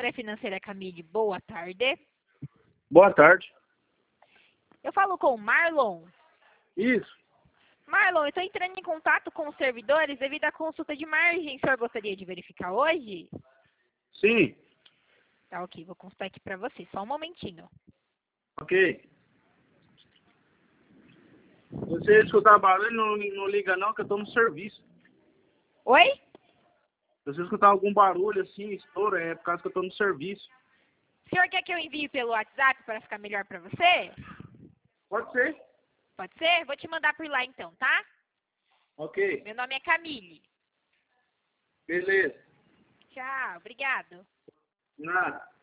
Consultoria Financeira Camille, boa tarde. Boa tarde. Eu falo com o Marlon. Isso. Marlon, eu estou entrando em contato com os servidores devido à consulta de margem. O senhor gostaria de verificar hoje? Sim. Tá, ok. Vou consultar aqui para você. Só um momentinho. Ok. Se você escutar barulho, não liga não, que eu tô no serviço. Oi? Se você escutar algum barulho assim, estouro, é por causa que eu tô no serviço. O senhor quer que eu envie pelo WhatsApp para ficar melhor para você? Pode ser? Pode ser? Vou te mandar por lá então, tá? Ok. Meu nome é Camille. Beleza. Tchau, obrigado. Nada.